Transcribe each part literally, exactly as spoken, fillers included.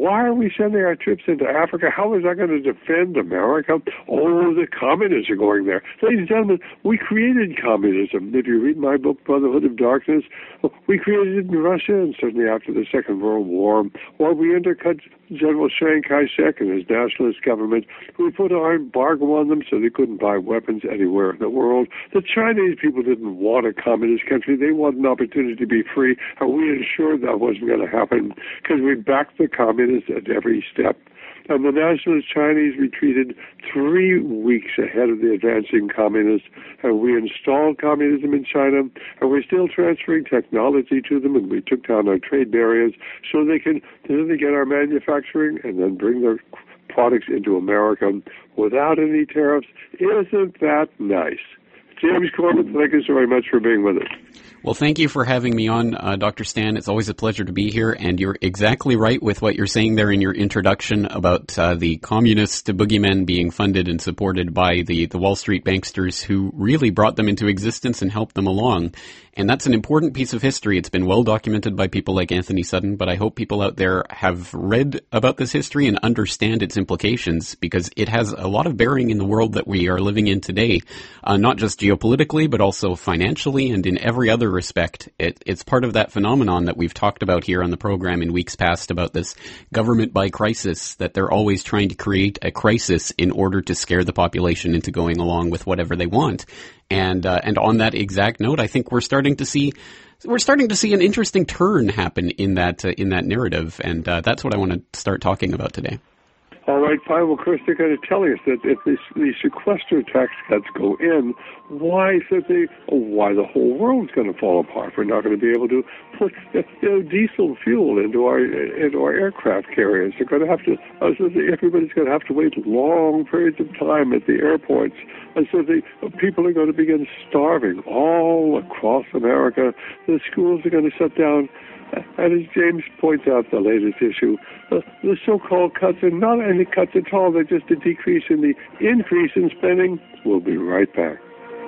why are we sending our troops into Africa? How is that going to defend America? Oh, the communists are going there. Ladies and gentlemen, we created communism. If you read my book, Brotherhood of Darkness, we created it in Russia, and certainly after the Second World War, or we undercut General Chiang Kai-shek and his nationalist government. We put our embargo on them so they couldn't buy weapons anywhere in the world. The Chinese people didn't want a communist country. They wanted an opportunity to be free, and we ensured that wasn't going to happen because we backed the communists at every step. And the nationalist Chinese retreated three weeks ahead of the advancing communists, and we installed communism in China, and we're still transferring technology to them, and we took down our trade barriers so they can so they get our manufacturing and then bring their products into America without any tariffs. Isn't that nice? James Corbett, thank you so very much for being with us. Well, thank you for having me on, uh, Doctor Stan. It's always a pleasure to be here, and you're exactly right with what you're saying there in your introduction about uh, the communist boogeymen being funded and supported by the, the Wall Street banksters who really brought them into existence and helped them along. And that's an important piece of history. It's been well documented by people like Anthony Sutton, but I hope people out there have read about this history and understand its implications, because it has a lot of bearing in the world that we are living in today, uh, not just geopolitically, but also financially and in every other respect. It, it's part of that phenomenon that we've talked about here on the program in weeks past about this government by crisis, that they're always trying to create a crisis in order to scare the population into going along with whatever they want. And uh, and on that exact note, I think we're starting to see we're starting to see an interesting turn happen in that uh, in that narrative, and uh, that's what I want to start talking about today. All right, fine. Well, Chris, they're going to tell us that if this, these sequester tax cuts go in, why should they? Oh, why the whole world's going to fall apart? We're not going to be able to put you know, diesel fuel into our into our aircraft carriers. They're going to have to. Uh, so everybody's going to have to wait long periods of time at the airports, and so the people are going to begin starving all across America. The schools are going to shut down. And as James points out, the latest issue, uh, the so-called cuts are not any cuts at all. They're just a decrease in the increase in spending. We'll be right back.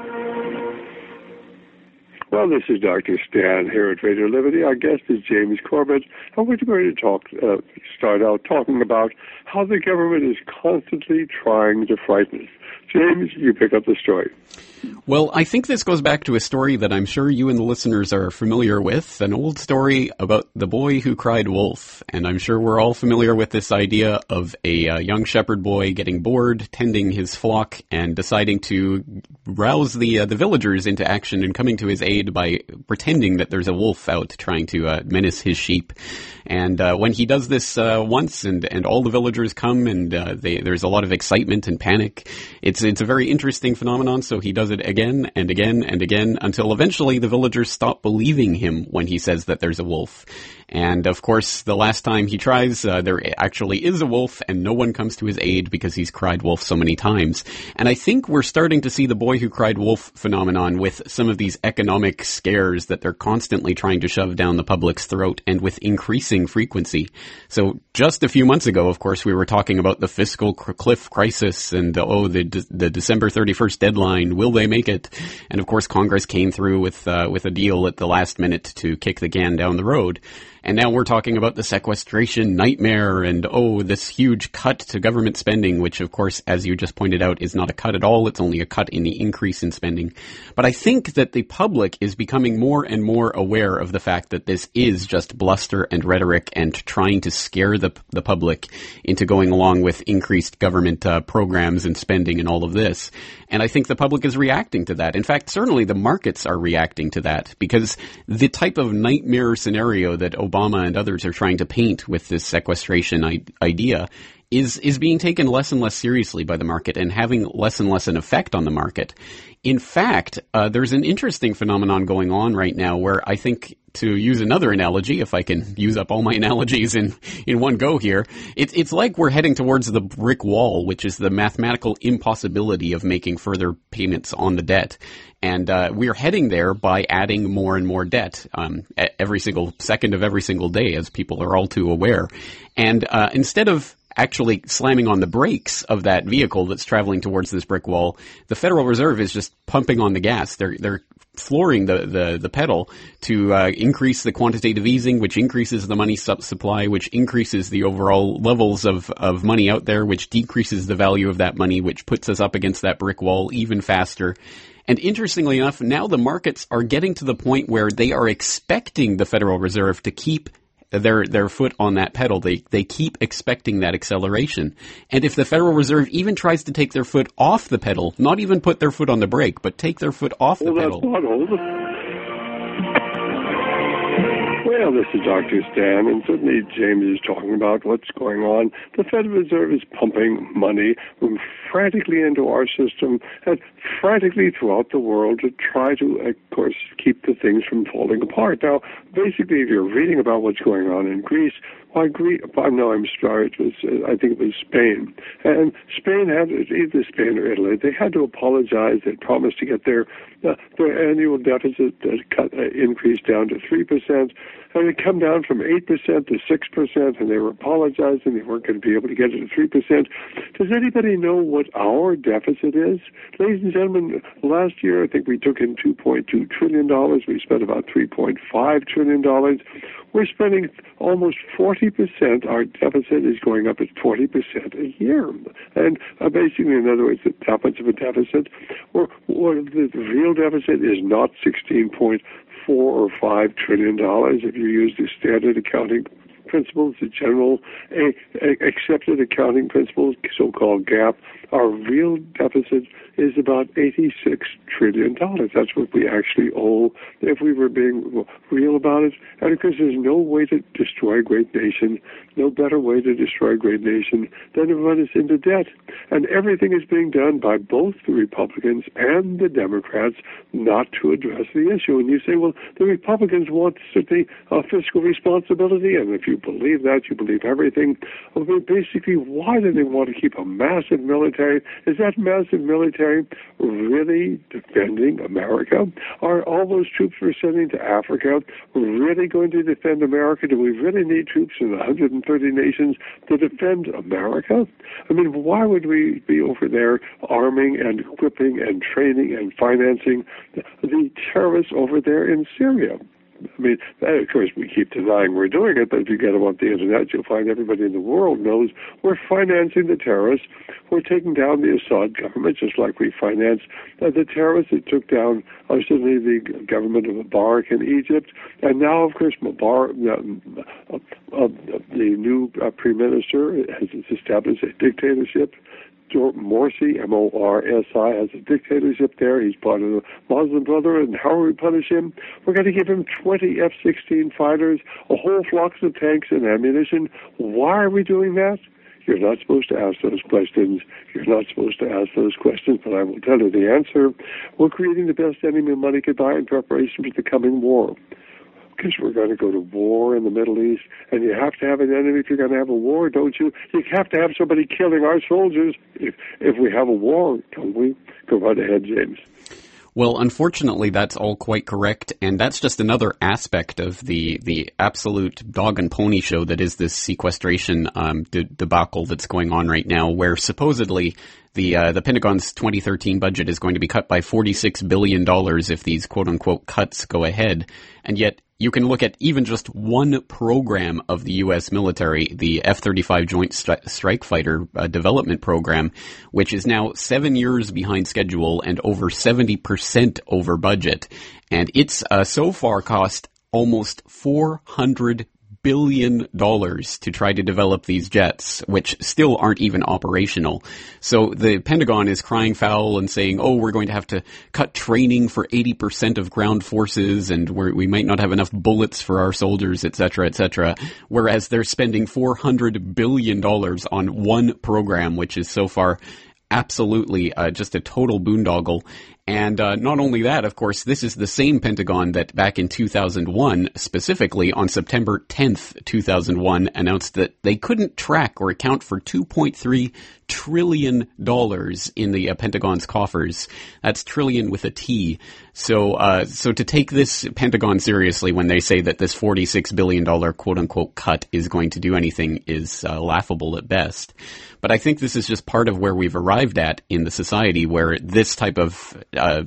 Well, this is Doctor Stan here at Radio Liberty. Our guest is James Corbett, and we're going to talk, uh, start out talking about how the government is constantly trying to frighten us. James, you pick up the story. Well, I think this goes back to a story that I'm sure you and the listeners are familiar with, an old story about the boy who cried wolf. And I'm sure we're all familiar with this idea of a uh, young shepherd boy getting bored, tending his flock, and deciding to rouse the uh, the villagers into action and coming to his aid by pretending that there's a wolf out trying to uh, menace his sheep. And uh, when he does this uh, once, and, and all the villagers come, and uh, they, there's a lot of excitement and panic, it's it's a very interesting phenomenon. So he does it again and again and again until eventually the villagers stop believing him when he says that there's a wolf. And of course, the last time he tries, uh, there actually is a wolf, and no one comes to his aid because he's cried wolf so many times. And I think we're starting to see the boy who cried wolf phenomenon with some of these economic scares that they're constantly trying to shove down the public's throat, and with increasing frequency. So just a few months ago, of course, we were talking about the fiscal cliff crisis and, uh, oh, the de- the December thirty-first deadline. Will they make it? And of course, Congress came through with uh, with a deal at the last minute to kick the can down the road. And now we're talking about the sequestration nightmare and, oh, this huge cut to government spending, which, of course, as you just pointed out, is not a cut at all. It's only a cut in the increase in spending. But I think that the public is becoming more and more aware of the fact that this is just bluster and rhetoric and trying to scare the the public into going along with increased government uh, programs and spending and all of this. And I think the public is reacting to that. In fact, certainly the markets are reacting to that, because the type of nightmare scenario that Obama and others are trying to paint with this sequestration I- idea is is being taken less and less seriously by the market and having less and less an effect on the market. In fact, uh, there's an interesting phenomenon going on right now where I think, to use another analogy, if I can use up all my analogies in, in one go here, it's it's like we're heading towards the brick wall, which is the mathematical impossibility of making further payments on the debt. And uh, we're heading there by adding more and more debt um, every single second of every single day, as people are all too aware. And uh, instead of actually slamming on the brakes of that vehicle that's traveling towards this brick wall, the Federal Reserve is just pumping on the gas. They're they're flooring the, the, the pedal to uh, increase the quantitative easing, which increases the money su- supply, which increases the overall levels of, of money out there, which decreases the value of that money, which puts us up against that brick wall even faster. And interestingly enough, now the markets are getting to the point where they are expecting the Federal Reserve to keep their their foot on that pedal. They they keep expecting that acceleration. And if the Federal Reserve even tries to take their foot off the pedal, not even put their foot on the brake, but take their foot off the well, pedal. That's not old. Well, this is Doctor Stan, and certainly James is talking about what's going on. The Federal Reserve is pumping money frantically into our system and frantically throughout the world to try to, of course, keep the things from falling apart. Now, basically, if you're reading about what's going on in Greece, why Greece? No, I'm sorry. It was, uh, I think it was Spain, and Spain had either Spain or Italy. They had to apologize. They promised to get their uh, their annual deficit uh, cut uh, increased down to three percent, and it come down from eight percent to six percent. And they were apologizing they weren't going to be able to get it to three percent. Does anybody know what our deficit is, ladies and gentlemen? Last year, I think we took in two point two trillion dollars. We spent about three point five trillion dollars. We're spending almost forty percent. Our deficit is going up at forty percent a year. And uh, basically, in other words, that much of a deficit, or, or the real deficit is not sixteen point four or five trillion dollars if you use the standard accounting principles, the general a, a, accepted accounting principles, so-called GAAP. Our real deficit is about eighty-six trillion dollars. That's what we actually owe if we were being real about it. And of course, there's no way to destroy a great nation, no better way to destroy a great nation than to run us into debt. And everything is being done by both the Republicans and the Democrats not to address the issue. And you say, well, the Republicans want certainly uh, fiscal responsibility, and if you believe that, you believe everything. Well, basically, why do they want to keep a massive military? Is that massive military really defending America? Are all those troops we're sending to Africa really going to defend America? Do we really need troops in one hundred thirty nations to defend America? I mean, why would we be over there arming and equipping and training and financing the, the terrorists over there in Syria? I mean, of course, we keep denying we're doing it, but if you get them on the internet, you'll find everybody in the world knows we're financing the terrorists. We're taking down the Assad government, just like we financed uh, the terrorists that took down, uh, certainly, the government of Mubarak in Egypt. And now, of course, Mubarak, uh, uh, uh, the new uh, Prime Minister has established a dictatorship. Morsi, M O R S I, has a dictatorship there. He's part of the Muslim Brotherhood. And how will we punish him? We're going to give him twenty F sixteen fighters, a whole flocks of tanks and ammunition. Why are we doing that? You're not supposed to ask those questions. You're not supposed to ask those questions, but I will tell you the answer. We're creating the best enemy money could buy in preparation for the coming war. Because we're going to go to war in the Middle East, and you have to have an enemy if you're going to have a war, don't you? You have to have somebody killing our soldiers if if we have a war, don't we? Go right ahead, James. Well, unfortunately, that's all quite correct, and that's just another aspect of the the absolute dog and pony show that is this sequestration um, de- debacle that's going on right now, where supposedly the uh, the Pentagon's twenty thirteen budget is going to be cut by forty-six billion dollars if these quote-unquote cuts go ahead, and yet you can look at even just one program of the U S military, the F thirty-five Joint Stri- Strike Fighter uh, Development Program, which is now seven years behind schedule and over seventy percent over budget. And it's uh, so far cost almost four hundred billion dollars to try to develop these jets, which still aren't even operational. So the Pentagon is crying foul and saying, oh, we're going to have to cut training for eighty percent of ground forces, and we're, we might not have enough bullets for our soldiers, et cetera, et cetera. Whereas they're spending four hundred billion dollars on one program, which is so far absolutely uh, just a total boondoggle. And uh, not only that, of course, this is the same Pentagon that back in two thousand one, specifically on September tenth, two thousand one, announced that they couldn't track or account for two point three trillion dollars in the uh, Pentagon's coffers. That's trillion with a T. So uh, so to take this Pentagon seriously when they say that this forty-six billion dollars quote-unquote cut is going to do anything is uh, laughable at best. But I think this is just part of where we've arrived at in the society, where this type of uh,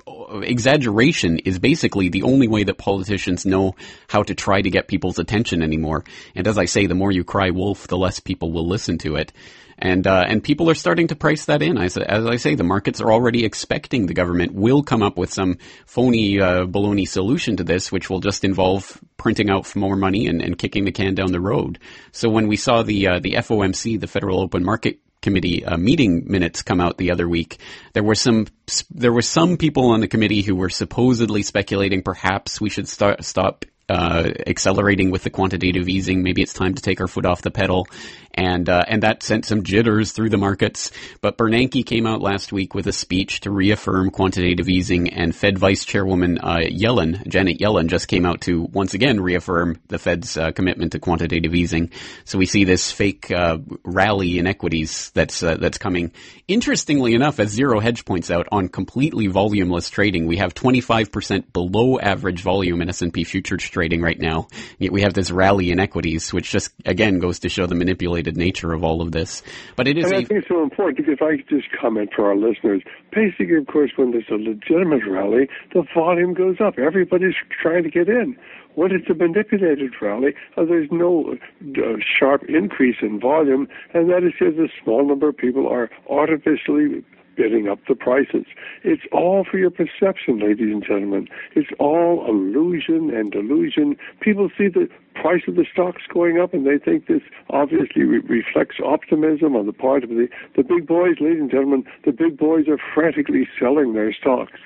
exaggeration is basically the only way that politicians know how to try to get people's attention anymore. And as I say, the more you cry wolf, the less people will listen to it. And uh, and people are starting to price that in. As, as I say, the markets are already expecting the government will come up with some phony uh, baloney solution to this, which will just involve printing out more money and, and kicking the can down the road. So when we saw the uh, the F O M C, the Federal Open Market Committee uh, meeting minutes come out the other week, there were some there were some people on the committee who were supposedly speculating perhaps we should start stop uh accelerating with the quantitative easing. Maybe it's time to take our foot off the pedal. And uh, and that sent some jitters through the markets. But Bernanke came out last week with a speech to reaffirm quantitative easing, and Fed Vice Chairwoman uh, Yellen, Janet Yellen, just came out to once again reaffirm the Fed's uh, commitment to quantitative easing. So we see this fake uh, rally in equities that's uh, that's coming. Interestingly enough, as Zero Hedge points out, on completely volumeless trading, we have twenty-five percent below average volume in S and P futures trading right now. Yet we have this rally in equities, which just again goes to show the manipulated nature of all of this. But it is. And I a, think it's so important, because if I could just comment for our listeners, basically, of course, when there's a legitimate rally, the volume goes up. Everybody's trying to get in. When it's a manipulated rally, uh, there's no uh, sharp increase in volume, and that is because a small number of people are artificially bidding up the prices. It's all for your perception, ladies and gentlemen. It's all illusion and delusion. People see the price of the stocks going up, and they think this obviously re- reflects optimism on the part of the, the big boys. Ladies and gentlemen, the big boys are frantically selling their stocks.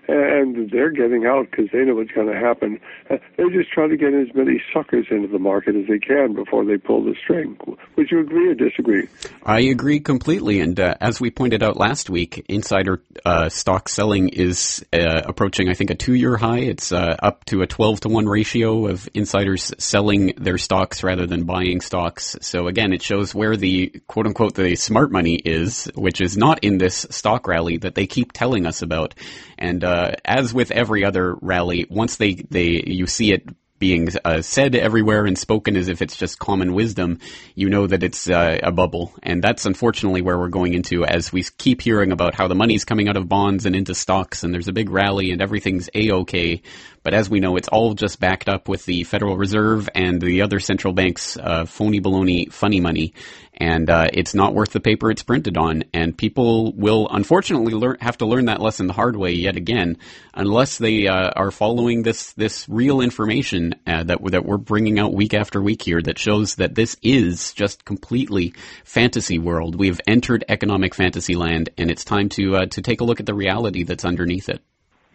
And they're getting out because they know what's going to happen. Uh, they're just trying to get as many suckers into the market as they can before they pull the string. Would you agree or disagree? I agree completely. And uh, as we pointed out last week, insider uh, stock selling is uh, approaching, I think, a two-year high. It's uh, up to a twelve to one ratio of insiders selling their stocks rather than buying stocks. So again, it shows where the quote-unquote the smart money is, which is not in this stock rally that they keep telling us about. And uh, as with every other rally, once they, they you see it being uh, said everywhere and spoken as if it's just common wisdom, you know that it's uh, a bubble. And that's unfortunately where we're going into as we keep hearing about how the money's coming out of bonds and into stocks, and there's a big rally and everything's A-okay. But as we know, it's all just backed up with the Federal Reserve and the other central banks' uh, phony baloney funny money. And uh, it's not worth the paper it's printed on. And people will unfortunately learn, have to learn that lesson the hard way yet again, unless they uh, are following this this real information uh, that that we're bringing out week after week here that shows that this is just completely fantasy world. We've entered economic fantasy land, and it's time to uh, to take a look at the reality that's underneath it.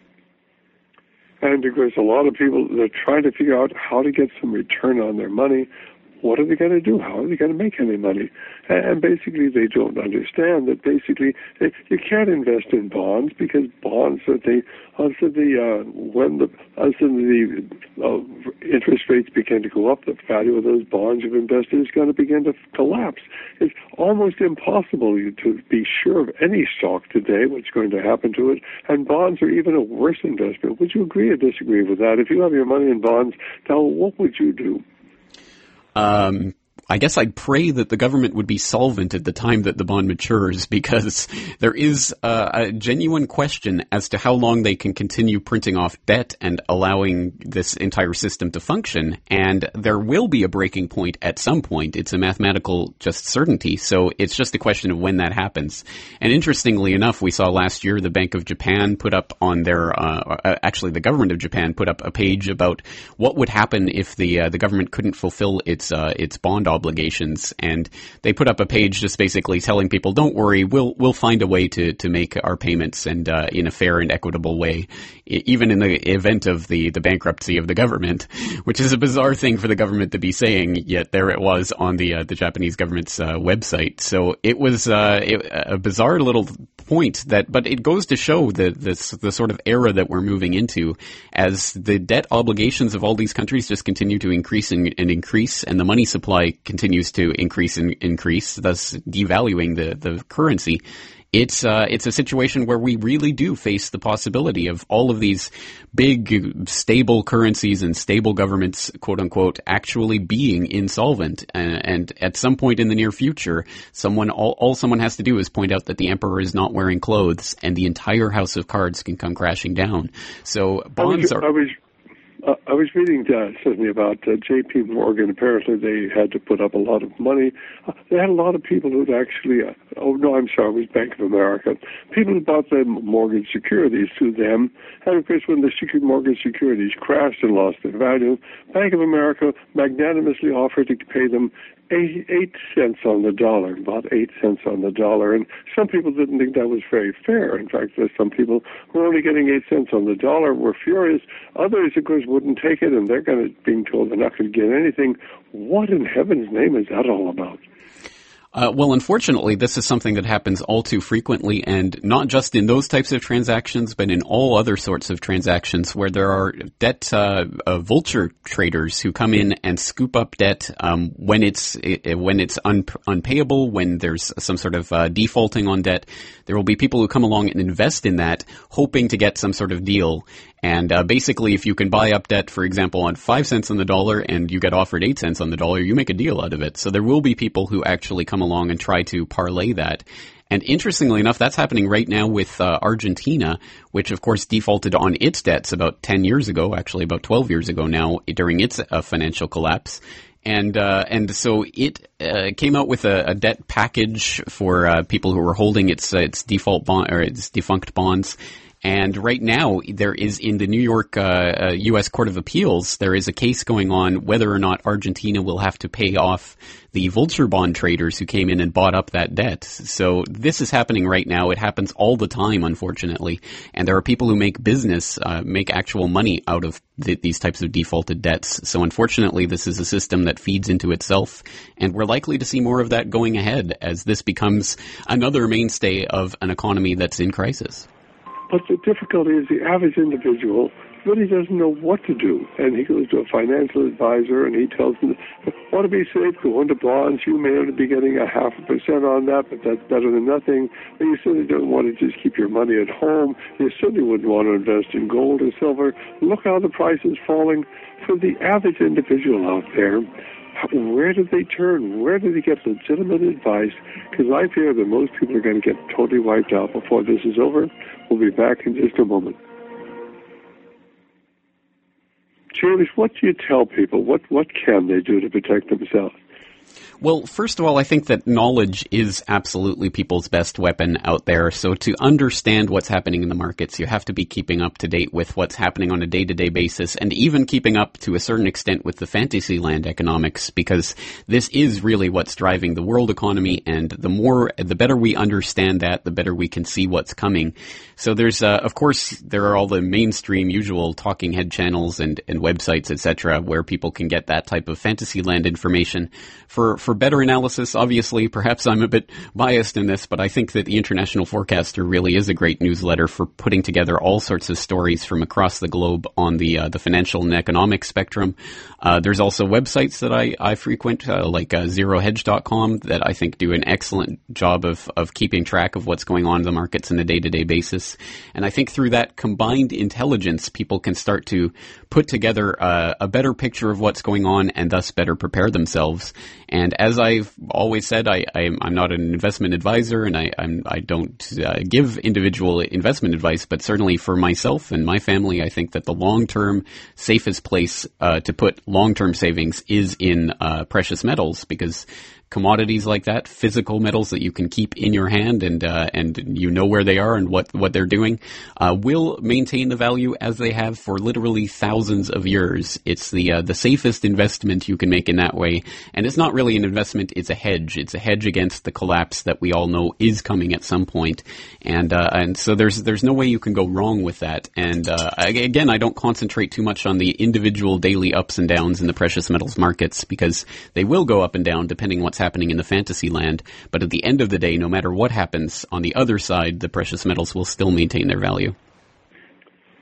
And because a lot of people, they're trying to figure out how to get some return on their money. What are they going to do? How are they going to make any money? And basically, they don't understand that basically they, you can't invest in bonds, because bonds that they, as the uh, when the as the uh, interest rates begin to go up, the value of those bonds you've invested is going to begin to collapse. It's almost impossible to be sure of any stock today what's going to happen to it, and bonds are even a worse investment. Would you agree or disagree with that? If you have your money in bonds, now what would you do? Um, I guess I'd pray that the government would be solvent at the time that the bond matures, because there is uh, a genuine question as to how long they can continue printing off debt and allowing this entire system to function. And there will be a breaking point at some point. It's a mathematical just certainty. So it's just a question of when that happens. And interestingly enough, we saw last year the Bank of Japan put up on their, uh, actually the government of Japan put up a page about what would happen if the uh, the government couldn't fulfill its uh, its bond obligations. obligations, and they put up a page just basically telling people, don't worry, we'll we'll find a way to, to make our payments, and uh, in a fair and equitable way, I- even in the event of the, the bankruptcy of the government, which is a bizarre thing for the government to be saying, yet there it was on the uh, the Japanese government's uh, website. So it was uh, it, a bizarre little point that, but it goes to show the this the sort of era that we're moving into, as the debt obligations of all these countries just continue to increase and, and increase, and the money supply continues to increase and increase, thus devaluing the, the currency. it's uh, it's a situation where we really do face the possibility of all of these big, stable currencies and stable governments, quote unquote, actually being insolvent. And, and at some point in the near future, someone all, all someone has to do is point out that the emperor is not wearing clothes, and the entire house of cards can come crashing down. So bonds I was, are. I was, uh, I was reading uh, certainly about uh, J P Morgan. Apparently, they had to put up a lot of money. Uh, they had a lot of people who'd actually. Uh, oh no, I'm sorry, it was Bank of America. People who bought their mortgage securities through them, and of course, when the secret mortgage securities crashed and lost their value, Bank of America magnanimously offered to pay them Eight, eight cents on the dollar, about eight cents on the dollar. And some people didn't think that was very fair. In fact, there's some people who were only getting eight cents on the dollar were furious. Others, of course, wouldn't take it, and they're going to being told they're not going to get anything. What in heaven's name is that all about? Uh, well, unfortunately, this is something that happens all too frequently, and not just in those types of transactions, but in all other sorts of transactions where there are debt uh, uh, vulture traders who come in and scoop up debt um, when it's it, when it's un- unpayable, when there's some sort of uh, defaulting on debt. There will be people who come along and invest in that, hoping to get some sort of deal. And uh, basically, if you can buy up debt, for example, on five cents on the dollar and you get offered eight cents on the dollar, you make a deal out of it. So there will be people who actually come along and try to parlay that. And interestingly enough, that's happening right now with uh, Argentina, which of course defaulted on its debts about ten years ago, actually about twelve years ago now, during its uh, financial collapse. And uh, and so it uh, came out with a, a debt package for uh, people who were holding its uh, its default bond or its defunct bonds. And right now, there is in the New York uh, uh, U S Court of Appeals, there is a case going on whether or not Argentina will have to pay off the vulture bond traders who came in and bought up that debt. So this is happening right now. It happens all the time, unfortunately. And there are people who make business, uh, make actual money out of th- these types of defaulted debts. So unfortunately, this is a system that feeds into itself. And we're likely to see more of that going ahead as this becomes another mainstay of an economy that's in crisis. But the difficulty is the average individual really doesn't know what to do. And he goes to a financial advisor and he tells him, want to be safe, go into bonds. You may only be getting a half a percent on that, but that's better than nothing. And you certainly don't want to just keep your money at home. You certainly wouldn't want to invest in gold or silver. Look how the price is falling. For the average individual out there, where do they turn? Where do they get legitimate advice? Because I fear that most people are going to get totally wiped out before this is over. We'll be back in just a moment. James, what do you tell people? What what can they do to protect themselves? Well, first of all, I think that knowledge is absolutely people's best weapon out there. So to understand what's happening in the markets, you have to be keeping up to date with what's happening on a day-to-day basis, and even keeping up to a certain extent with the fantasy land economics, because this is really what's driving the world economy, and the more, the better we understand that, the better we can see what's coming. So there's, uh, of course, there are all the mainstream usual talking head channels and, and websites, et cetera, where people can get that type of fantasy land information. For, for better analysis, obviously, perhaps I'm a bit biased in this, but I think that the International Forecaster really is a great newsletter for putting together all sorts of stories from across the globe on the uh, the financial and economic spectrum. Uh, there's also websites that I, I frequent, uh, like uh, zero hedge dot com, that I think do an excellent job of, of keeping track of what's going on in the markets on a day-to-day basis. And I think through that combined intelligence, people can start to put together uh, a better picture of what's going on and thus better prepare themselves. And as I've always said, I, I'm, I'm not an investment advisor, and I, I'm, I don't uh, give individual investment advice, but certainly for myself and my family, I think that the long-term safest place uh, to put long-term savings is in uh, precious metals, because commodities like that, physical metals that you can keep in your hand and uh, and you know where they are and what, what they're doing, uh, will maintain the value as they have for literally thousands of years. It's the uh, the safest investment you can make in that way. And it's not really an investment, it's a hedge. It's a hedge against the collapse that we all know is coming at some point. And uh, and so there's there's no way you can go wrong with that. And uh, again, I don't concentrate too much on the individual daily ups and downs in the precious metals markets, because they will go up and down depending what's happening in the fantasy land. But at the end of the day, no matter what happens on the other side, the precious metals will still maintain their value.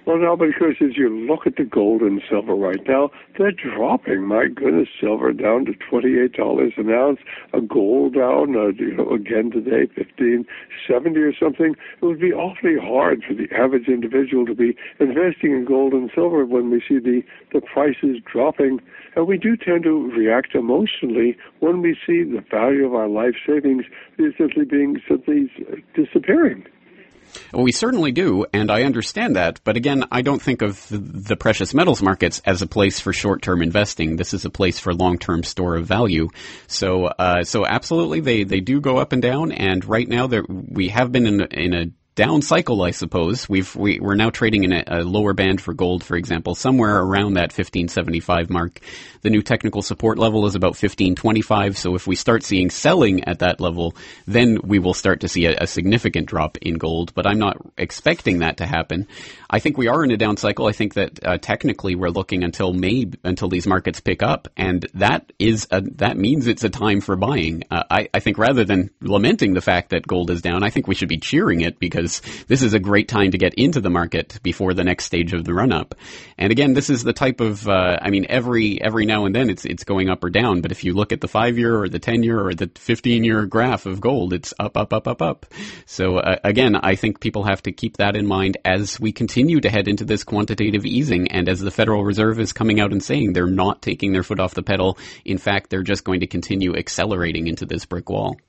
Well, now, because as you look at the gold and silver right now, they're dropping. My goodness, silver down to twenty-eight dollars an ounce, a gold down, uh, you know, again today, fifteen seventy or something. It would be awfully hard for the average individual to be investing in gold and silver when we see the, the prices dropping. And we do tend to react emotionally when we see the value of our life savings is simply being simply disappearing. Well, we certainly do, and I understand that. But again, I don't think of the, the precious metals markets as a place for short-term investing. This is a place for long-term store of value. So, uh, so absolutely, they, they do go up and down. And right now, we have been in a, in a down cycle, I suppose. We've, we, we're now trading in a, a lower band for gold, for example, somewhere around that fifteen seventy-five mark. The new technical support level is about fifteen twenty-five. So if we start seeing selling at that level, then we will start to see a, a significant drop in gold. But I'm not expecting that to happen. I think we are in a down cycle. I think that uh, technically we're looking until May, until these markets pick up. And that is a, that means it's a time for buying. Uh, I, I think rather than lamenting the fact that gold is down, I think we should be cheering it, because this is a great time to get into the market before the next stage of the run-up. And again, this is the type of, uh, I mean, every every now and then it's it's going up or down. But if you look at the five-year or the ten-year or the fifteen-year graph of gold, it's up, up, up, up, up. So uh, again, I think people have to keep that in mind as we continue to head into this quantitative easing, and as the Federal Reserve is coming out and saying they're not taking their foot off the pedal. In fact, they're just going to continue accelerating into this brick wall.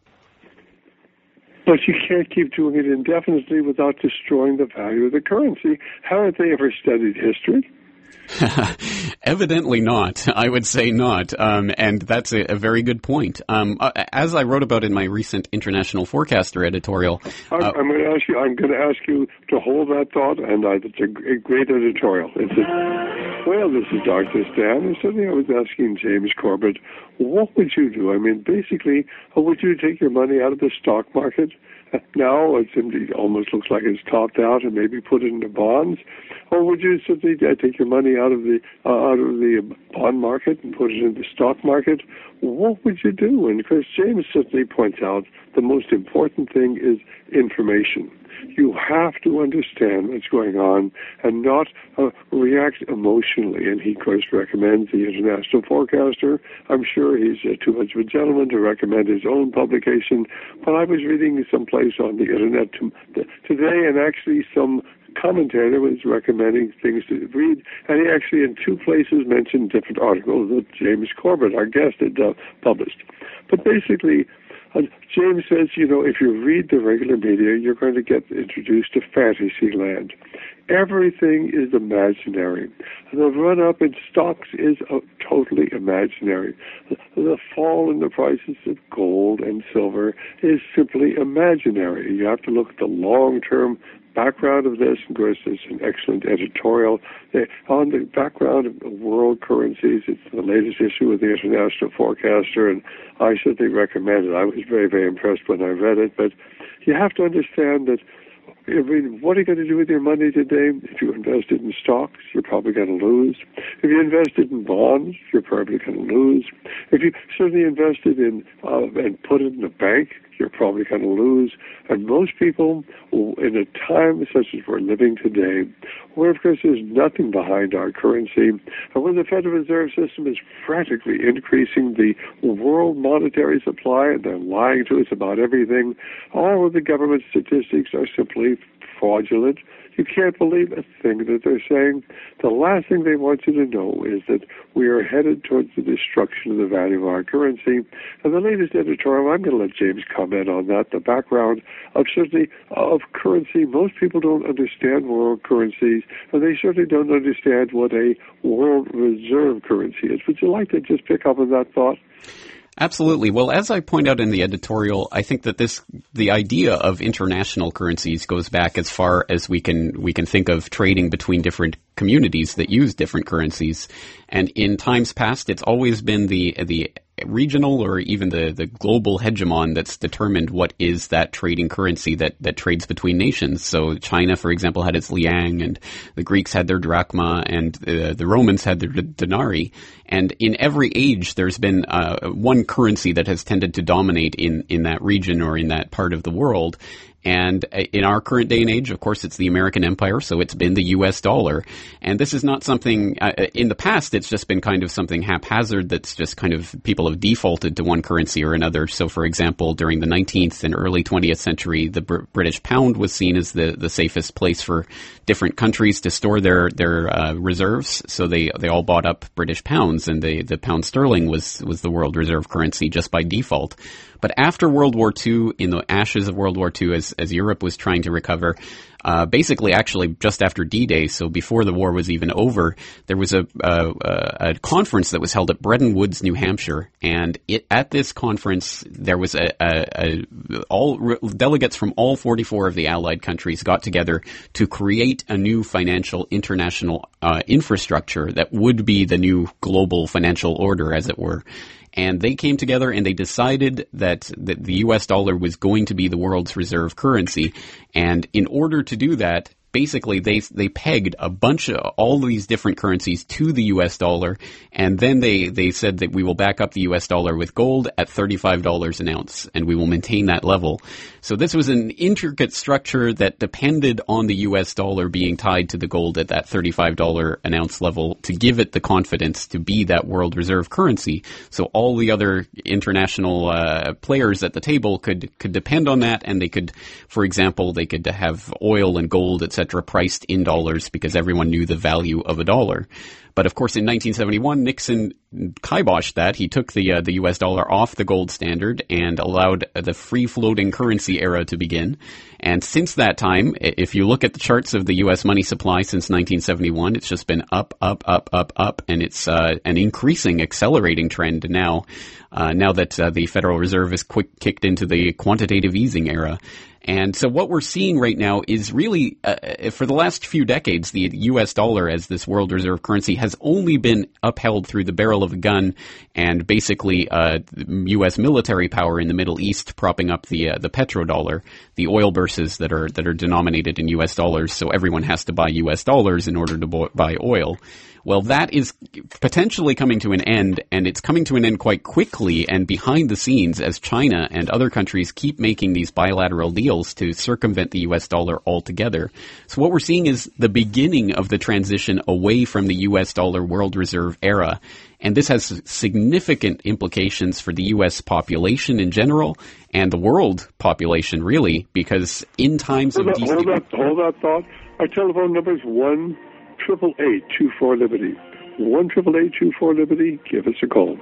But you can't keep doing it indefinitely without destroying the value of the currency. Haven't they ever studied history? Evidently not. I would say not. Um, and that's a, a very good point. Um, uh, as I wrote about in my recent International Forecaster editorial, uh, I'm, I'm going to ask you. I'm going to ask you to hold that thought, and uh, it's a, a great editorial. It's a, well, this is Doctor Stan, and suddenly I was asking James Corbett, what would you do? I mean, basically, uh, would you take your money out of the stock market? Now it simply almost looks like it's topped out, and maybe put it into bonds, or would you simply uh, take your money out of the uh, out of the bond market and put it in the stock market? What would you do? And Chris James simply points out the most important thing is information. You have to understand what's going on and not uh, react emotionally. And he, of course, recommends the International Forecaster. I'm sure he's uh, too much of a gentleman to recommend his own publication. But I was reading someplace on the Internet to, the, today, and actually some commentator was recommending things to read, and he actually in two places mentioned different articles that James Corbett, our guest, had uh, published. But basically, Uh, James says, you know, if you read the regular media, you're going to get introduced to fantasy land. Everything is imaginary. The run-up in stocks is uh, totally imaginary. The, the fall in the prices of gold and silver is simply imaginary. You have to look at the long-term background of this. Of course, there's an excellent editorial on the background of world currencies. It's the latest issue of the International Forecaster, and I certainly recommend it. I was very, very impressed when I read it. But you have to understand that, I mean, what are you going to do with your money today? If you invested in stocks, you're probably going to lose. If you invested in bonds, you're probably going to lose. If you certainly invested in uh, and put it in a bank, you're probably going to lose. And most people, in a time such as we're living today, where, of course, there's nothing behind our currency, and when the Federal Reserve System is frantically increasing the world monetary supply, and they're lying to us about everything, all of the government statistics are simply fraudulent. You can't believe a thing that they're saying. The last thing they want you to know is that we are headed towards the destruction of the value of our currency. And the latest editorial, I'm going to let James comment on that, the background of certainly of currency. Most people don't understand world currencies, and they certainly don't understand what a world reserve currency is. Would you like to just pick up on that thought? Absolutely. Well, as I point out in the editorial, I think that this, the idea of international currencies goes back as far as we can, we can think of trading between different communities that use different currencies. And in times past, it's always been the, the regional or even the, the global hegemon that's determined what is that trading currency that, that trades between nations. So China, for example, had its liang, and the Greeks had their drachma, and uh, the Romans had their denarii. And in every age, there's been uh, one currency that has tended to dominate in, in that region or in that part of the world. And in our current day and age, of course, it's the American empire, so it's been the U S dollar. And this is not something, uh, in the past, it's just been kind of something haphazard that's just kind of, people have defaulted to one currency or another. So, for example, during the nineteenth and early twentieth century, the Br- British pound was seen as the, the safest place for different countries to store their, their uh, reserves. So they, they all bought up British pounds, and they, the pound sterling was, was the world reserve currency just by default. But after World War Two, in the ashes of World War Two, as, as Europe was trying to recover, uh, basically actually just after D-Day, so before the war was even over, there was a, a, a conference that was held at Bretton Woods, New Hampshire. And it, at this conference, there was a, a, a all re- delegates from all forty-four of the Allied countries got together to create a new financial international uh, infrastructure that would be the new global financial order, as it were. And they came together and they decided that, that the U S dollar was going to be the world's reserve currency. And in order to do that, basically they they pegged a bunch of all these different currencies to the U S dollar, and then they, they said that we will back up the U S dollar with gold at thirty-five dollars an ounce, and we will maintain that level. So this was an intricate structure that depended on the U S dollar being tied to the gold at that thirty-five dollars an ounce level to give it the confidence to be that world reserve currency. So all the other international uh, players at the table could, could depend on that, and they could, for example, they could have oil and gold, et cetera, priced in dollars because everyone knew the value of a dollar. But of course, in nineteen seventy-one, Nixon kiboshed that. He took the uh, the U S dollar off the gold standard and allowed the free-floating currency era to begin. And since that time, if you look at the charts of the U S money supply since nineteen seventy-one, it's just been up, up, up, up, up, and it's uh, an increasing, accelerating trend now. Uh, now that uh, the Federal Reserve is quick kicked into the quantitative easing era. And so what we're seeing right now is really, uh, for the last few decades, the U S dollar as this world reserve currency has only been upheld through the barrel of a gun and basically uh, U S military power in the Middle East propping up the uh, the petrodollar, the oil bourses that are that are denominated in U S dollars. So everyone has to buy U S dollars in order to bo- buy oil. Well, that is potentially coming to an end, and it's coming to an end quite quickly and behind the scenes as China and other countries keep making these bilateral deals to circumvent the U S dollar altogether. So what we're seeing is the beginning of the transition away from the U S dollar world reserve era. And this has significant implications for the U S population in general and the world population, really, because in times hold of... That, hold, that, hold that thought. Our telephone number is one triple eight two four Liberty. one triple eight two four Liberty. Give us a call.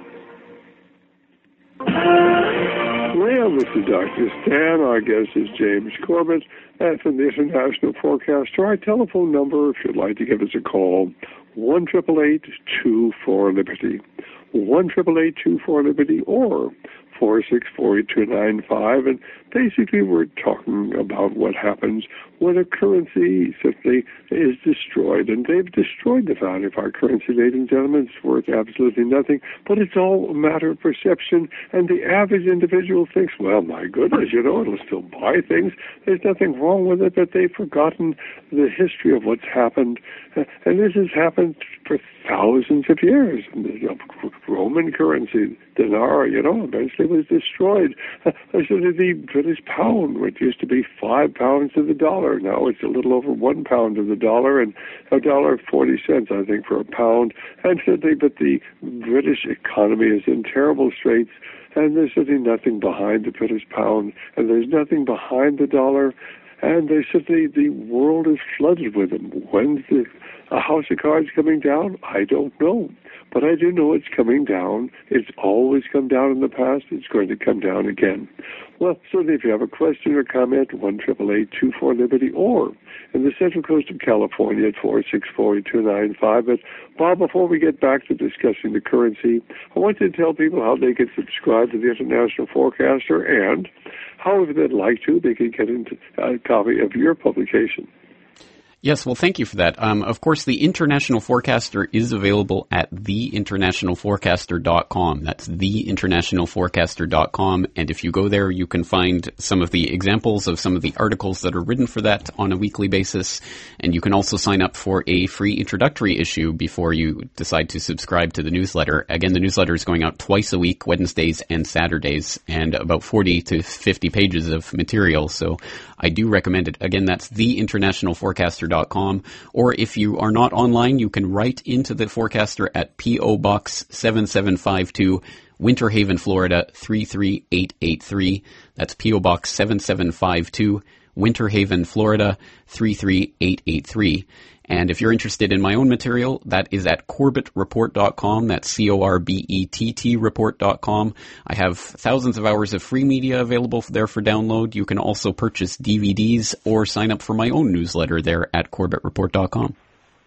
Well, Mister Doctor Stan, our guest is James Corbett uh, from the International Forecaster. Our telephone number, if you'd like to give us a call, one triple eight two four Liberty. one triple eight two four Liberty or four six four two nine five. And basically we're talking about what happens when a currency simply is destroyed. And they've destroyed the value of our currency, ladies and gentlemen. It's worth absolutely nothing. But it's all a matter of perception. And the average individual thinks, well, my goodness, you know, it'll still buy things. There's nothing wrong with it, but they've forgotten the history of what's happened. And this has happened for thousands of years. And the Roman currency, dinar, you know, eventually was destroyed. Uh, so the British pound, which used to be five pounds to the dollar, now it's a little over one pound to the dollar, and a dollar forty cents, I think, for a pound. And so they, but the British economy is in terrible straits, and there's certainly nothing behind the British pound, and there's nothing behind the dollar. And they said the, the world is flooded with them. When's the a house of cards coming down? I don't know. But I do know it's coming down. It's always come down in the past. It's going to come down again. Well, certainly if you have a question or comment, one triple eight two four Liberty, or in the Central Coast of California at four six four two nine five. But, Bob, before we get back to discussing the currency, I want you to tell people how they can subscribe to the International Forecaster, and how, if they'd like to, they can get into a copy of your publication. Yes, well, thank you for that. Um, of course, the International Forecaster is available at the international forecaster dot com. That's the international forecaster dot com. And if you go there, you can find some of the examples of some of the articles that are written for that on a weekly basis. And you can also sign up for a free introductory issue before you decide to subscribe to the newsletter. Again, the newsletter is going out twice a week, Wednesdays and Saturdays, and about forty to fifty pages of material. So I do recommend it. Again, that's the international forecaster dot com. Or if you are not online, you can write into the Forecaster at P O Box seven seven five two, Winter Haven, Florida three three eight eight three. That's P O Box seven seven five two, Winter Haven, Florida three three eight eight three. And if you're interested in my own material, that is at corbett report dot com. That's C O R B E T T report dot com. I have thousands of hours of free media available there for download. You can also purchase D V Ds or sign up for my own newsletter there at corbett report dot com.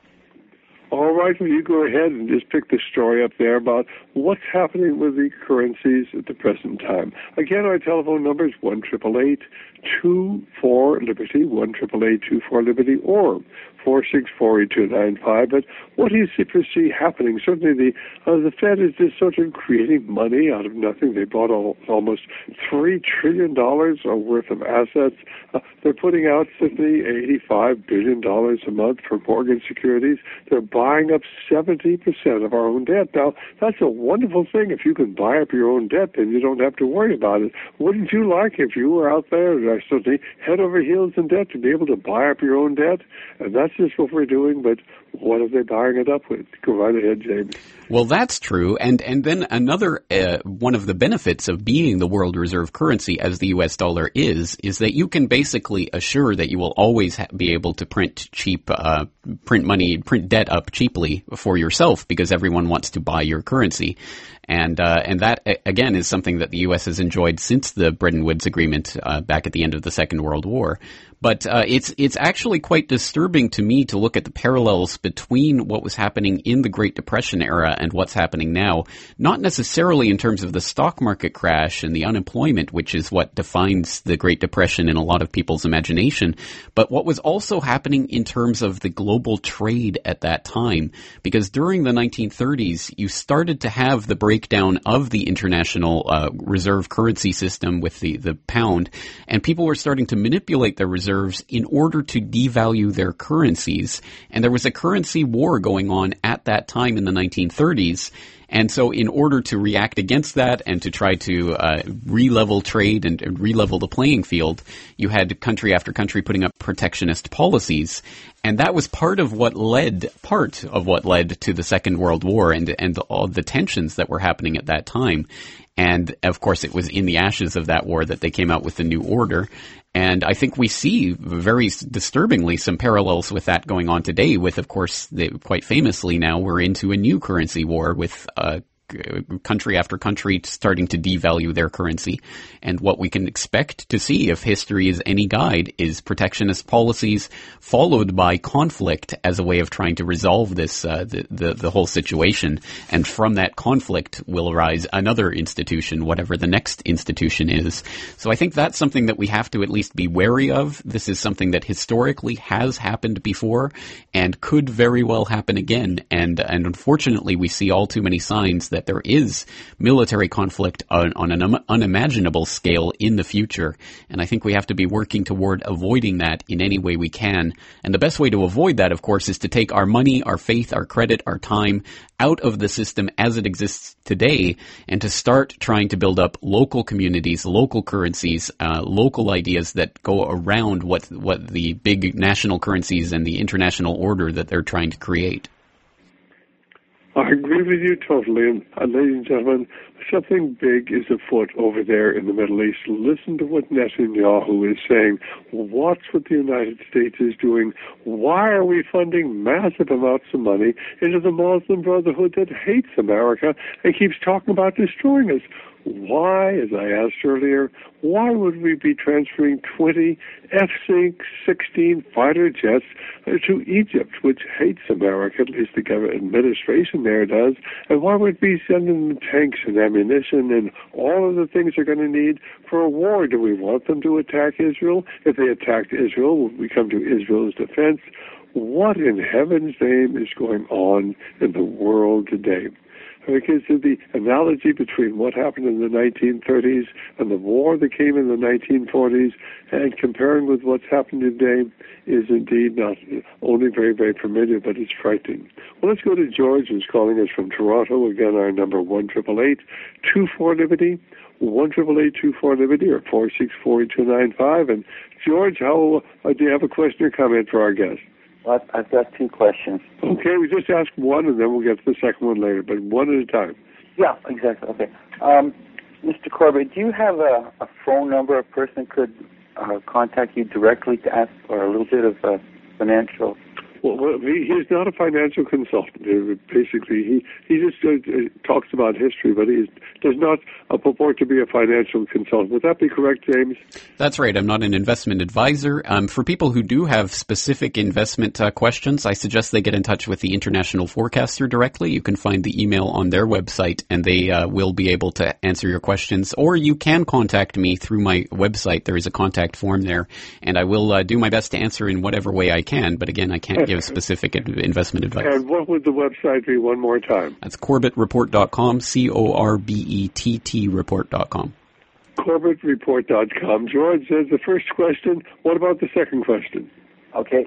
All right, well, you go ahead and just pick the story up there about what's happening with the currencies at the present time. Again, our telephone number is one eight eight eight, two four, Liberty, one eight eight eight, two four, Liberty, or four six four, eight two nine five. But what do you see, foresee happening? Certainly the uh, the Fed is just sort of creating money out of nothing. They bought all, almost three trillion dollars worth of assets. Uh, they're putting out certainly eighty-five billion dollars a month for mortgage securities. They're buying up seventy percent of our own debt. Now, that's a wonderful thing. If you can buy up your own debt, then you don't have to worry about it. Wouldn't you like, if you were out there, uh, certainly head over heels in debt, to be able to buy up your own debt? And that's just what we're doing, but what are they buying it up with? Go right ahead, James. Well, that's true. And and then another uh, one of the benefits of being the world reserve currency, as the U S dollar is, is that you can basically assure that you will always ha- be able to print cheap, uh, print money, print debt up cheaply for yourself, because everyone wants to buy your currency. And uh, and that, again, is something that the U S has enjoyed since the Bretton Woods Agreement uh, back at the end of the Second World War. But uh, it's it's actually quite disturbing to me to look at the parallels between what was happening in the Great Depression era and what's happening now, not necessarily in terms of the stock market crash and the unemployment, which is what defines the Great Depression in a lot of people's imagination, but what was also happening in terms of the global trade at that time. Because during the nineteen thirties, you started to have the breakdown of the international uh, reserve currency system with the, the pound, and people were starting to manipulate their reserves in order to devalue their currencies. And there was a currency war going on at that time in the nineteen thirties. And so in order to react against that and to try to uh, re-level trade and, and re-level the playing field, you had country after country putting up protectionist policies. And that was part of what led, part of what led to the Second World War and, and the, all the tensions that were happening at that time. And of course, it was in the ashes of that war that they came out with the New Order. And I think we see very disturbingly some parallels with that going on today with, of course, the, quite famously now we're into a new currency war with uh, country after country starting to devalue their currency. And what we can expect to see, if history is any guide, is protectionist policies followed by conflict as a way of trying to resolve this, uh, the, the, the whole situation. And from that conflict will arise another institution, whatever the next institution is. So I think that's something that we have to at least be wary of. This is something that historically has happened before and could very well happen again. And, and unfortunately, we see all too many signs that that there is military conflict on, on an un- unimaginable scale in the future. And I think we have to be working toward avoiding that in any way we can. And the best way to avoid that, of course, is to take our money, our faith, our credit, our time out of the system as it exists today and to start trying to build up local communities, local currencies, uh, local ideas that go around what, what the big national currencies and the international order that they're trying to create. I agree with you totally. And, uh, ladies and gentlemen, something big is afoot over there in the Middle East. Listen to what Netanyahu is saying. Watch what the United States is doing. Why are we funding massive amounts of money into the Muslim Brotherhood that hates America and keeps talking about destroying us? Why, as I asked earlier, why would we be transferring twenty F sixteen fighter jets to Egypt, which hates America, at least the government administration there does? And why would we be sending them tanks and ammunition and all of the things they're going to need for a war? Do we want them to attack Israel? If they attacked Israel, would we come to Israel's defense? what in heaven's name is going on in the world today? Because of the analogy between what happened in the nineteen thirties and the war that came in the nineteen forties and comparing with what's happened today is indeed not only very, very familiar, but it's frightening. Well, let's go to George, who's calling us from Toronto. Again, our number one eight eight eight, two four, Liberty, one eight eight eight, two four, Liberty, or four six four, two nine five. And George, how uh, do you have a question or comment for our guest? Well, I've got two questions. Okay, we just ask one, and then we'll get to the second one later, but one at a time. Yeah, exactly. Okay. Um, Mister Corbett, do you have a, a phone number a person could uh, contact you directly to ask for a little bit of uh, financial? Well, he, he's not a financial consultant. Basically, he, he just uh, talks about history, but he does not uh, purport to be a financial consultant. Would that be correct, James? That's right. I'm not an investment advisor. Um, for people who do have specific investment uh, questions, I suggest they get in touch with the International Forecaster directly. You can find the email on their website, and they uh, will be able to answer your questions. Or you can contact me through my website. There is a contact form there, and I will uh, do my best to answer in whatever way I can. But again, I can't give specific investment advice. And what would the website be one more time? That's corbett report dot com, C O R B E T T report dot com. corbett report dot com. George says the first question. What about the second question? Okay.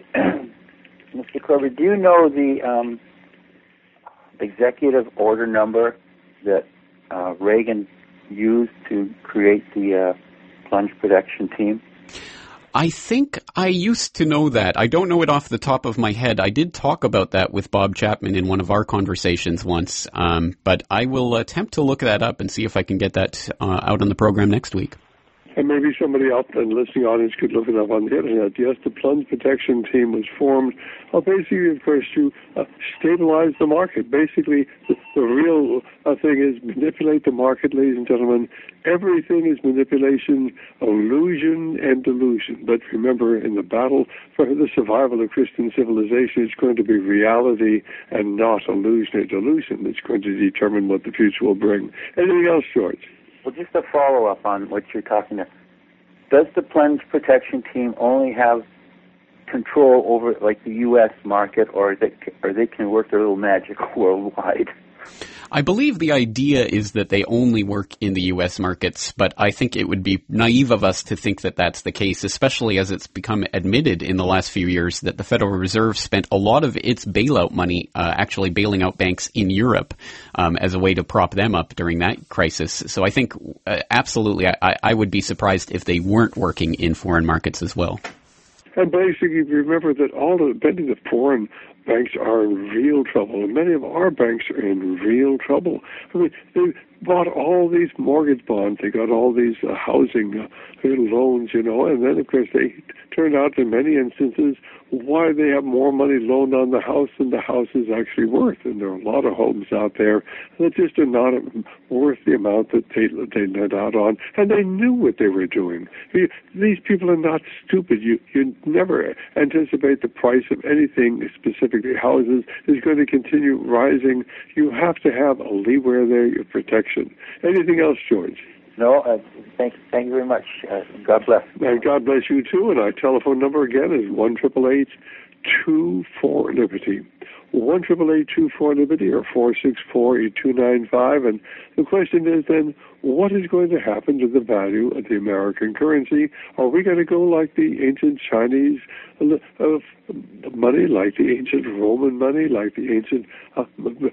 Mister Corbett, do you know the um, executive order number that uh, Reagan used to create the uh, plunge protection team? I think I used to know that. I don't know it off the top of my head. I did talk about that with Bob Chapman in one of our conversations once, um, but I will attempt to look that up and see if I can get that uh, out on the program next week. And maybe somebody out in the listening audience could look it up on the internet. Yes, the plunge protection team was formed, uh, basically, of course, to uh, stabilize the market. Basically, the, the real uh, thing is manipulate the market, ladies and gentlemen. Everything is manipulation, illusion, and delusion. But remember, in the battle for the survival of Christian civilization, it's going to be reality and not illusion or delusion that's going to determine what the future will bring. Anything else, George? Well, just a follow-up on what you're talking about. Does the plunge protection team only have control over, like, the U S market, or they, or they can work their little magic worldwide? I believe the idea is that they only work in the U S markets, but I think it would be naive of us to think that that's the case, especially as it's become admitted in the last few years that the Federal Reserve spent a lot of its bailout money uh, actually bailing out banks in Europe um, as a way to prop them up during that crisis. So I think uh, absolutely I, I would be surprised if they weren't working in foreign markets as well. And basically, remember that all the many of the foreign banks are in real trouble, and many of our banks are in real trouble. I mean, they bought all these mortgage bonds, they got all these uh, housing uh, loans, you know, and then, of course, they turned out in many instances why they have more money loaned on the house than the house is actually worth. And there are a lot of homes out there that just are not worth the amount that they, they lent out on, and they knew what they were doing. You, these people are not stupid. You, you never anticipate the price of anything, specifically houses, is going to continue rising. You have to have a leeway there, your protection. Anything else, George? No, uh, thank, thank you very much. Uh, God bless. And God bless you, too. And our telephone number, again, is one eight eight eight, two four, Liberty. one eight eight eight, two four, Liberty, or four six four, two nine five. And the question is then, what is going to happen to the value of the American currency? Are we going to go like the ancient Chinese uh, money, like the ancient Roman money, like the ancient uh,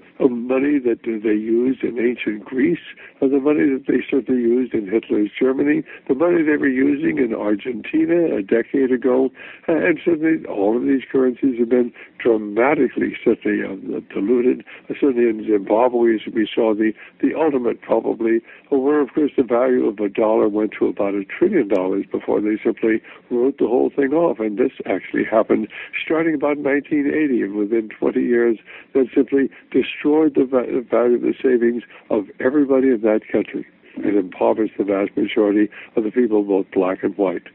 money that they used in ancient Greece, or the money that they certainly used in Hitler's Germany, the money they were using in Argentina a decade ago? And certainly all of these currencies have been dramatically certainly uh, diluted. Certainly in Zimbabwe, we saw the, the ultimate probably, where, of course, the value of a dollar went to about a trillion dollars before they simply wrote the whole thing off. And this actually happened starting about nineteen eighty, and within twenty years, that simply destroyed the value of the savings of everybody in that country and impoverished the vast majority of the people, both black and white.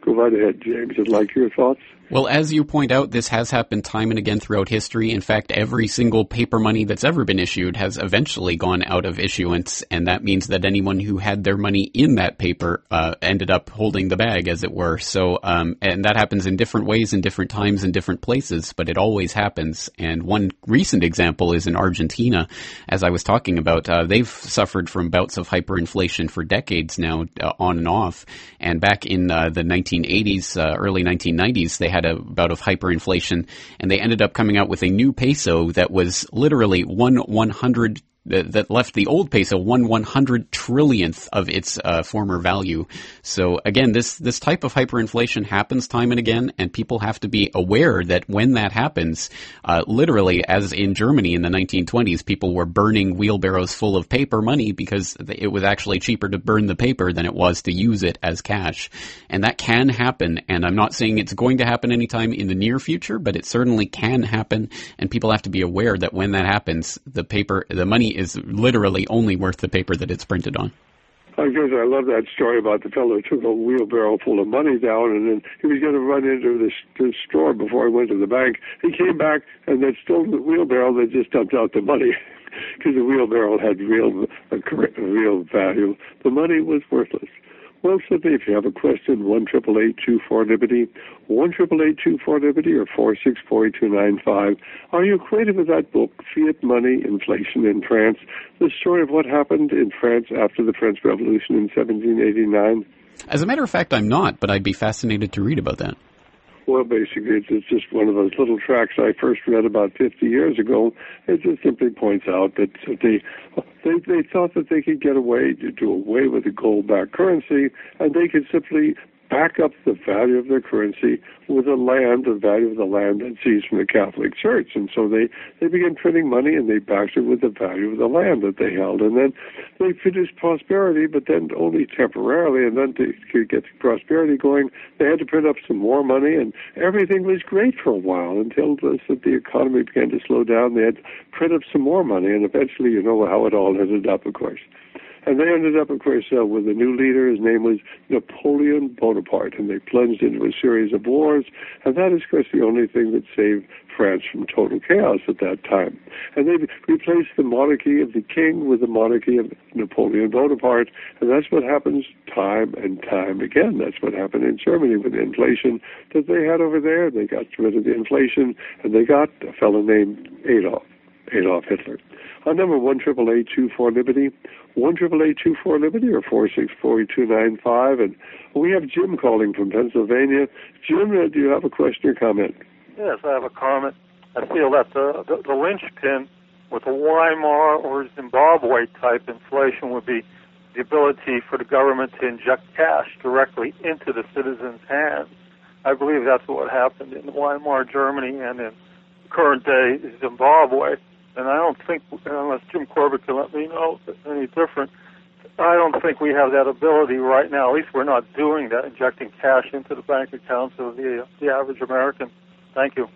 Go right ahead, James. I'd like your thoughts. Well, as you point out, this has happened time and again throughout history. In fact, every single paper money that's ever been issued has eventually gone out of issuance, and that means that anyone who had their money in that paper uh, ended up holding the bag, as it were. So, um, and that happens in different ways, in different times, in different places, but it always happens. And one recent example is in Argentina, as I was talking about. Uh, they've suffered from bouts of hyperinflation for decades now, uh, on and off. And back in uh, the nineteen eighties, uh, early nineteen nineties, they had a bout of hyperinflation, and they ended up coming out with a new peso that was literally one one hundred that left the old peso one one hundred trillionth of its uh, former value. So again, this this type of hyperinflation happens time and again, and people have to be aware that when that happens, uh, literally, as in Germany in the nineteen twenties, people were burning wheelbarrows full of paper money because it was actually cheaper to burn the paper than it was to use it as cash. And that can happen, and I'm not saying it's going to happen anytime in the near future, but it certainly can happen, and people have to be aware that when that happens, the paper, the money is literally only worth the paper that it's printed on. I guess I love that story about the fellow who took a wheelbarrow full of money down, and then he was going to run into this, this store before he went to the bank. He came back, and that still the wheelbarrow that just dumped out the money because the wheelbarrow had real, a real value. The money was worthless. Well, Sydney, if you have a question, one eight eight eight two four Liberty, one eight eight eight two four Liberty, or four six four two nine five. Are you acquainted with that book, Fiat Money, Inflation in France? The story of what happened in France after the French Revolution in seventeen eighty-nine? As a matter of fact, I'm not, but I'd be fascinated to read about that. Well, basically, it's just one of those little tracts I first read about fifty years ago. It just simply points out that they they, they thought that they could get away to do away with the gold-backed currency, and they could simply back up the value of their currency with the land, the value of the land that seized from the Catholic Church. And so they, they began printing money, and they backed it with the value of the land that they held. And then they produced prosperity, but then only temporarily. And then to, to get the prosperity going, they had to print up some more money, and everything was great for a while until the, the economy began to slow down. They had to print up some more money, and eventually, you know how it all ended up, of course. And they ended up, of course, uh, with a new leader. His name was Napoleon Bonaparte, and they plunged into a series of wars. And that is, of course, the only thing that saved France from total chaos at that time. And they replaced the monarchy of the king with the monarchy of Napoleon Bonaparte. And that's what happens time and time again. That's what happened in Germany with the inflation that they had over there. They got rid of the inflation, and they got a fellow named Adolf, Adolf Hitler. Our number one eight eight eight two four Liberty, one eight eight eight two four Liberty, or four six four two nine five. And we have Jim calling from Pennsylvania. Jim, uh, do you have a question or comment? Yes, I have a comment. I feel that the, the, the linchpin with a Weimar or Zimbabwe type inflation would be the ability for the government to inject cash directly into the citizens' hands. I believe that's what happened in Weimar Germany and in current day Zimbabwe. And I don't think, unless Jim Corbett can let me know any different, I don't think we have that ability right now. At least we're not doing that, injecting cash into the bank accounts of the, the average American. Thank you.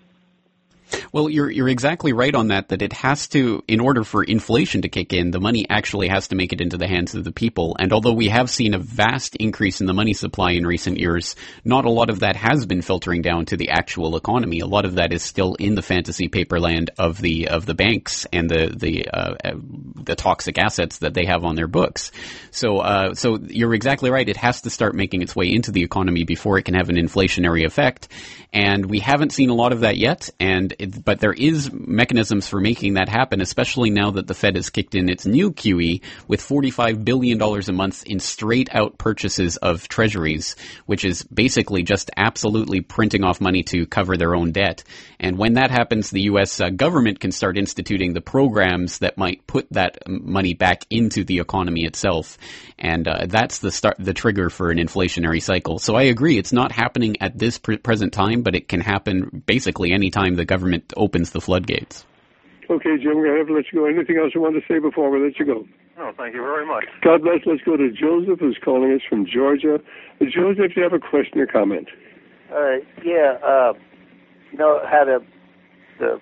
Well, you're you're exactly right on that, that it has to, in order for inflation to kick in, the money actually has to make it into the hands of the people. And although we have seen a vast increase in the money supply in recent years, not a lot of that has been filtering down to the actual economy. A lot of that is still in the fantasy paperland of the of the banks and the the uh, the toxic assets that they have on their books. So uh, so you're exactly right. It has to start making its way into the economy before it can have an inflationary effect. And we haven't seen a lot of that yet. And it, but there is mechanisms for making that happen, especially now that the Fed has kicked in its new Q E with forty-five billion dollars a month in straight-out purchases of treasuries, which is basically just absolutely printing off money to cover their own debt. And when that happens, the U S uh, government can start instituting the programs that might put that money back into the economy itself. And uh, that's the start, the trigger for an inflationary cycle. So I agree, it's not happening at this pre- present time, but it can happen basically any time the government opens the floodgates. Okay, Jim, we're going to have to let you go. Anything else you want to say before we let you go? No, thank you very much. God bless. Let's go to Joseph, who's calling us from Georgia. Joseph, do you have a question or comment? Uh, yeah, uh, you know how the, the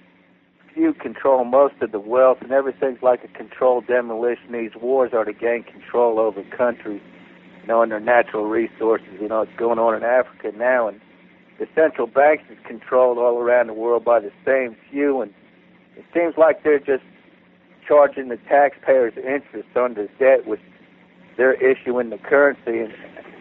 few control most of the wealth, and everything's like a controlled demolition. These wars are to gain control over countries. you know, and their natural resources. You know, it's going on in Africa now, and the central banks is controlled all around the world by the same few, and it seems like they're just charging the taxpayers interest on this debt, which they're issuing the currency, and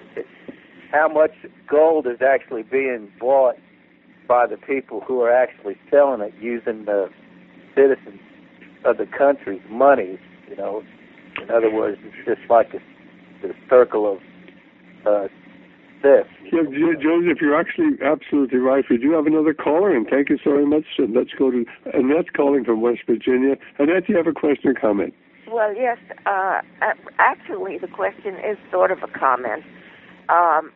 how much gold is actually being bought by the people who are actually selling it using the citizens of the country's money. You know, in other words, it's just like a, the circle of uh, theft. Yeah, Joseph, you're actually absolutely right. We do have another caller, and thank you so very much. And let's go to Annette calling from West Virginia. Annette, do you have a question or comment? Well, yes. Uh, actually, the question is sort of a comment. Um,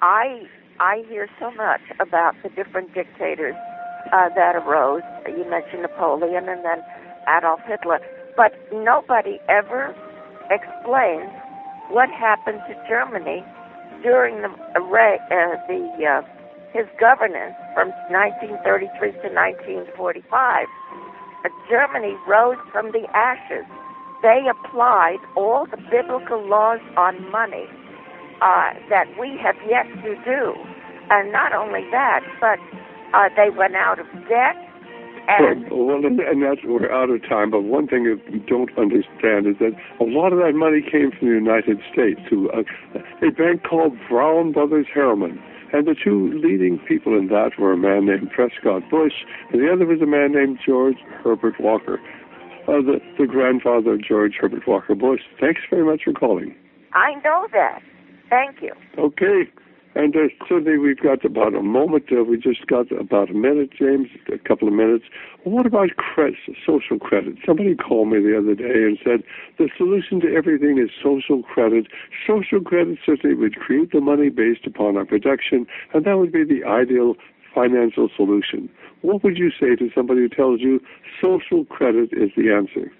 I I hear so much about the different dictators uh, that arose. You mentioned Napoleon and then Adolf Hitler, but nobody ever explains what happened to Germany during the uh, the uh, his governance from nineteen thirty-three to nineteen forty-five. Uh, Germany rose from the ashes. They applied all the biblical laws on money uh, that we have yet to do. And not only that, but uh, they went out of debt. And well, well, and that's, we're out of time, but one thing you don't understand is that a lot of that money came from the United States to a, a bank called Brown Brothers Harriman. And the two leading people in that were a man named Prescott Bush, and the other was a man named George Herbert Walker, uh, the, the grandfather of George Herbert Walker Bush. Thanks very much for calling. I know that. Thank you. Okay. And uh, certainly we've got about a moment. Uh, we just got about a minute, James, a couple of minutes. What about credit, social credit? Somebody called me the other day and said the solution to everything is social credit. Social credit certainly would create the money based upon our production, and that would be the ideal financial solution. What would you say to somebody who tells you social credit is the answer?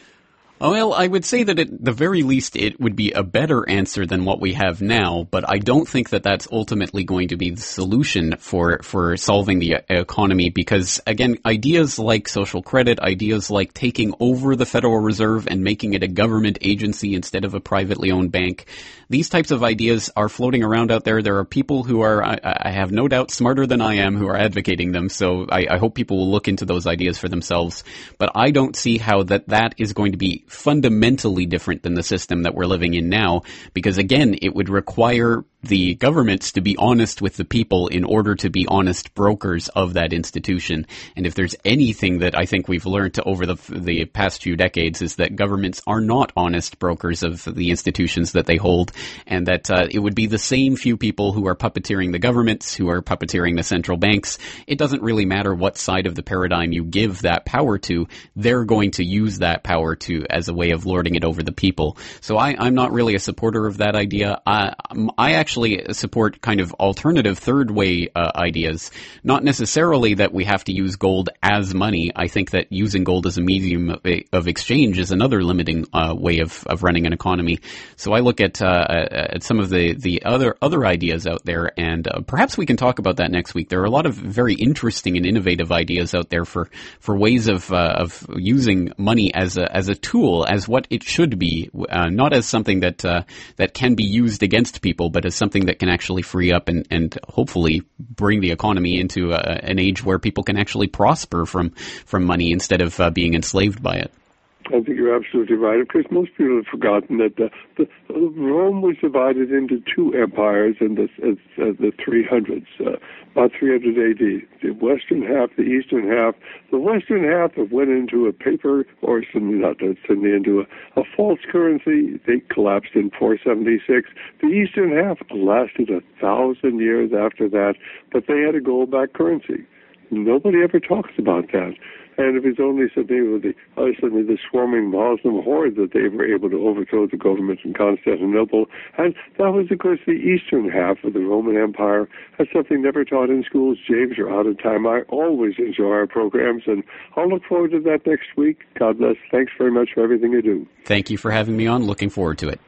Well, I would say that at the very least it would be a better answer than what we have now, but I don't think that that's ultimately going to be the solution for, for solving the economy because, again, ideas like social credit, ideas like taking over the Federal Reserve and making it a government agency instead of a privately owned bank, these types of ideas are floating around out there. There are people who are, I, I have no doubt, smarter than I am who are advocating them, so I, I hope people will look into those ideas for themselves, but I don't see how that, that is going to be fundamentally different than the system that we're living in now, because again, it would require the governments to be honest with the people in order to be honest brokers of that institution. And if there's anything that I think we've learned over the, the past few decades is that governments are not honest brokers of the institutions that they hold, and that uh, it would be the same few people who are puppeteering the governments, who are puppeteering the central banks. It doesn't really matter what side of the paradigm you give that power to, they're going to use that power to as a way of lording it over the people. So I, I'm not really a supporter of that idea. I, I actually support kind of alternative third way uh, ideas. Not necessarily that we have to use gold as money. I think that using gold as a medium of, of exchange is another limiting uh, way of, of running an economy. So I look at uh, at some of the, the other other ideas out there, and uh, perhaps we can talk about that next week. There are a lot of very interesting and innovative ideas out there for, for ways of uh, of using money as a as a tool, as what it should be, uh, not as something that uh, that can be used against people, but as something that can actually free up and, and hopefully bring the economy into a, an age where people can actually prosper from from money instead of uh, being enslaved by it. I think you're absolutely right. Of course, most people have forgotten that the, the, Rome was divided into two empires in the, uh, the three hundreds, uh, about three hundred A D. The western half, the eastern half. The western half went into a paper, or some, not suddenly into a, a false currency. They collapsed in four seventy-six. The eastern half lasted a thousand years after that, but they had a gold-backed currency. Nobody ever talks about that. And it was only suddenly with the, uh, suddenly the swarming Muslim horde that they were able to overthrow the government in Constantinople. And that was, of course, the eastern half of the Roman Empire. That's something never taught in schools. James, you're out of time. I always enjoy our programs, and I'll look forward to that next week. God bless. Thanks very much for everything you do. Thank you for having me on. Looking forward to it.